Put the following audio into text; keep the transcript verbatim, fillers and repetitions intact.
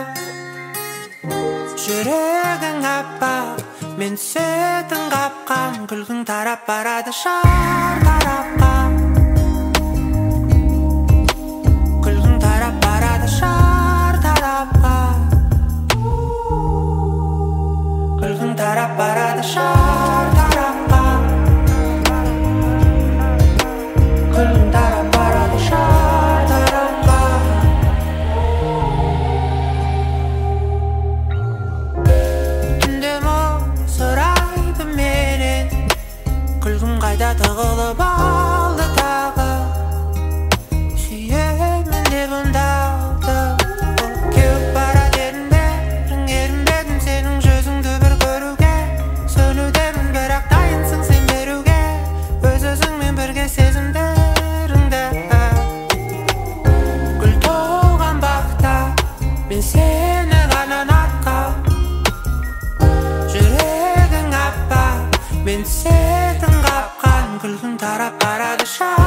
жүрегің аппақ, мен сүйдің қапқан, күлгің тарап барады шар тарапқа. Күлгің тарап барады шар тарапқа. Күлгің тарап барады шар тарапқа. Күлгің тарап барады шар тарапқа. Түнде мұң сұрайды менен, күлгім қайда тығылып алды тағы. Сүйемін деп үндалды, кеуіп барады ерінбедің, ерінбедім сенің жүзіңді бір көруге. Сөнудемін бірақ дайынсың сен беруге, өз өзіңмен бірге сезімдеріңді. Гүл толған бақта, мен сені ғана ұнатқам. Жүрегің аппақ, мен сүйдің қапқан, күлгің тарап барады шар